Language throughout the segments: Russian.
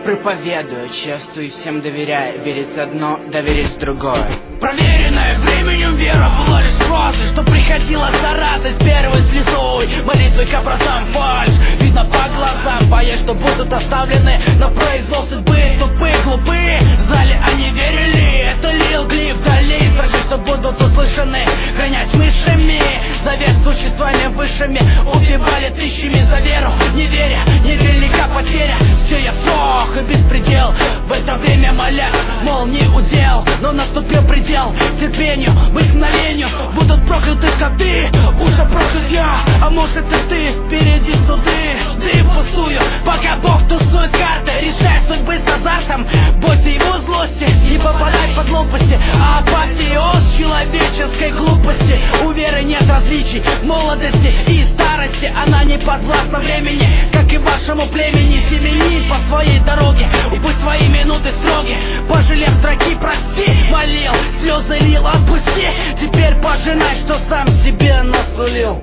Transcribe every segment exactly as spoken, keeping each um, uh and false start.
Проповедую, чествую, всем доверяя. Верить одно, доверить другое. Проверенная временем вера была лишь фразой, что приходила за радость первой слезой. Молитвы к образам фальшь, видно по глазам, боясь, что будут оставлены на произвол судьбы. Тупые, глупые, в зале они верили. Это лил глиф вдали, строки, что будут услышаны. Гонять мышами, завет с существами высшими. Убивали тысячами за веру, не веря, невелика потеря. Все я сох и беспредел, в это время моля, мол, не удел. Но наступил предел терпению, мгновению. Будут прокляты скоты, уже проклят я. А может и ты, впереди суды. Ты пустую, пока Бог тусует карты. Решай судьбы с азартом, бойся его злости. Не попадай под лопасти, а апофеоз человеческой глупости. У веры нет различий, молодости и старости. Она не подвластна времени, как и вашему племени. Семени по своей дороге, пусть свои минуты строги. Пожалев строки, прости, молил, слезы лил, отпусти. Теперь пожинай, что сам себе насулил.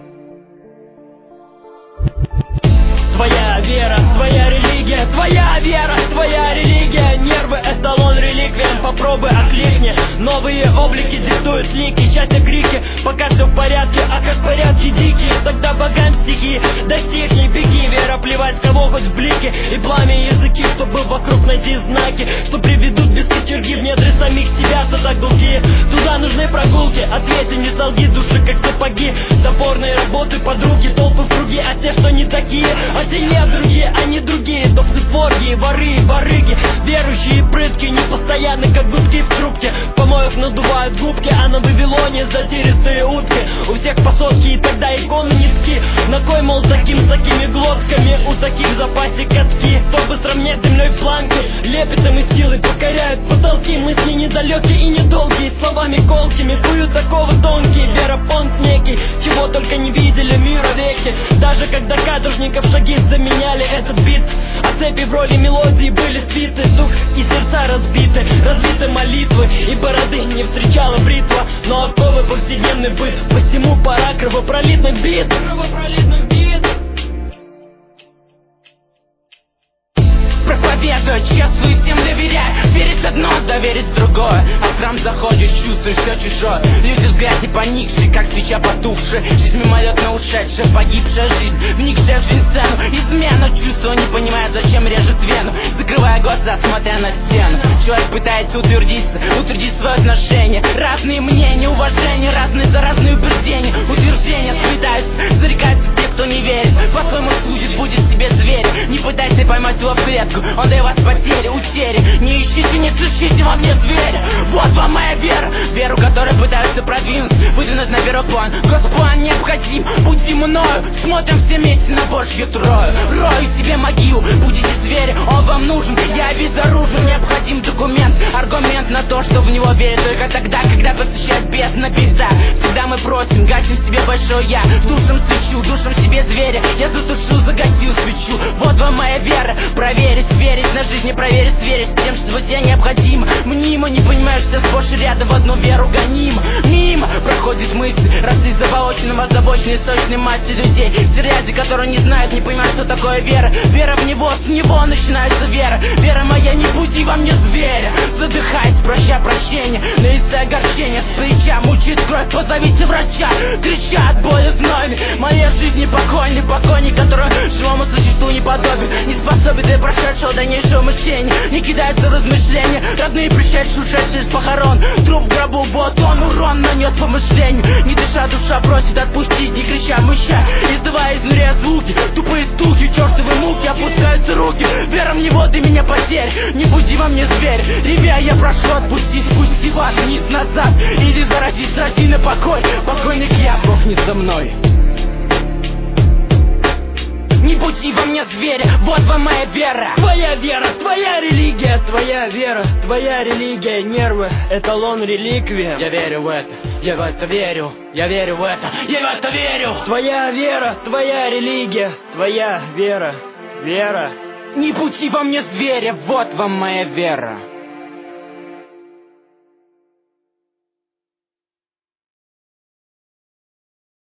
Твоя вера, твоя религия, твоя вера, твоя религия. Нервы, эталон, реликвиям, попробуй окликни. Новые облики диктуют лики, счастье, крики. Пока все в порядке, а как порядки дикие. Тогда богам стихи, достигни, беги. Вера, плевать, кого хоть в блики. И пламя языки, чтобы вокруг найти знаки, что приведут без кочерги в недре самих себя, что так долгие. Туда нужны прогулки, ответы, не солги, души как сапоги. Топорные работы, подруги, толпы в круги. А те, что не такие, а те не другие, они другие. Топсы, форги, воры, барыги. Верующие прытки, непостоянны, как гудки в трубке. Помоев надувают губки, а на Вавилоне затиристые утки. У всех по сотке, и тогда иконы низки. На кой, мол, таким с такими глотками? У таких в запасе катки. Кто быстро мне землей в планке, лепетом и силой покоряют потолки. Мысли недалекие и недолгие, словами колкими куют такого тонкие. Вера понт некий, чего только не видели мира веки. Даже когда каторжников шаги заменяли этот бит, а цепи в роли мелодии были сбиты. Дух и сердца разбиты, разбиты молитвы, и бороды не встречала бритва. Но оковы повседневный быт, посему пора кровопролитных бит. Кровопролитных бит. Проповедую, чествую, всем доверяю. Верить одно, доверить другое. А в храм заходишь, чувствуешь все чужое. Люди взгляд и поникшие, как свеча потухшая. Жизнь мимолетно ушедшая, погибшая жизнь, вникшая в жизнь цену. Измена, чувство не понимает, зачем режет вену. Закрывая глаза, смотря на стену. Человек пытается утвердиться, утвердить свое отношение. Разные мнения, уважения, разные за разные убеждения. Утверждения сплетаются, зарекаются те, кто не верит. По-своему судит, будет себе зверь. Не пытайся поймать его в клетку, он дает вас потери, утери. Не ищите, не слышите во мне зверя. Вот вам моя вера, веру, которой пытаются продвинуть, выдвинуть на первый план. Госплан необходим, будьте мною. Смотрим все вместе на Божью трою. Рою себе могилу, будете звери, он вам нужен. Я безоружен, необходим документ, аргумент на то, что в него верят только тогда, когда посещает бездна беда. Всегда мы просим, гасим себе большое я, душам свечу, душам себе зверя. Я затушу, загасил свечу. Вот вам моя вера, проверить, верить на жизнь, не проверить, верить тем, что тебе необходимо. Мнимо, не понимаешь, все сплошь и рядом в одну веру гоним. Мимо проходит мысль, раз ты заболоченным, озабоченный сочной массе людей. Все ряды, которые не знают, не понимают, что такое вера. Вера в него, с него начинается вера. Вера моя, не буди во мне зверя. Задыхаясь, прощай прощение, на лице огорчение, с плеча мучит кровь, позовите врача. Кричат боли знойны, моей жизни покойный, покойник, который живому существу не подобен, не способен для прошедшего дальнейшего мучения. Не кидаются размышления, родные пришедшие, ушедшие с похорон. Труп в гробу, вот он, урон нанес помышлению. Не дыша, душа просит отпустить, не крича, мыча, издавая изнуря звуки, тупые стуки, чертовы муки, опускаются руки. Вера в него, ты меня потерь, не буди во мне зверь. Ребя, я прошу отпустить, спусти вас вниз назад, или заразить сради на покой. Покойник я, Бог не со мной. Не буди во мне зверя, вот вам моя вера. Твоя вера, твоя религия, твоя вера, твоя религия. Нервы, эталон, реликвия. Я верю в это, я в это верю. Я верю в это, я в это верю. Твоя вера, твоя религия, твоя вера, вера. Не буди во мне зверя, вот вам моя вера.